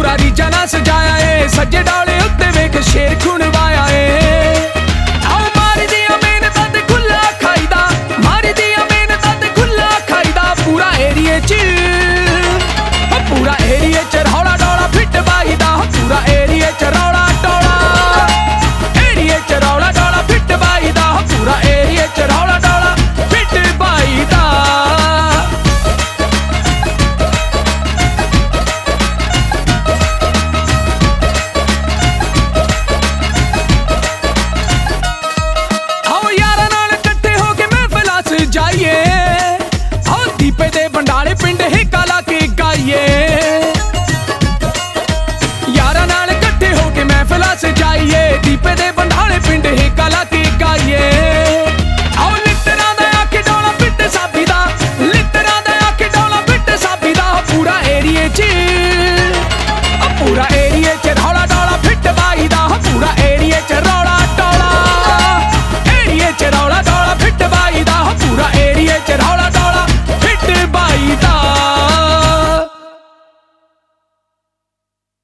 पूरा रीजा ना सजाया ए सज्जे डाले उत्ते वेख शेर खुणवाया ए आओ मारी दिया मेहनतां ते खुला खाईदा मारी दिया मेहनतां ते खुला खाईदा पूरा एरिए च रौला डोला फिट बाईदा पूरा एरिए च रौला डोला एरिए च रौला डोला फिट बाईदा पूरा एरिए च रौला डोला फिट बाईदा जाइए आओ दीपे दे बंडाले पिंड हिक्का ला के गाइए यारा नाल इकट्ठे होके महफिल सजाइए दीपे दे बंडाले पिंड हिक्का ला के गाइए आओ लिटरां दा आके डोला पिट साबी दा लिटरां दा आके डोला पिट साबी दा पूरा एरिए च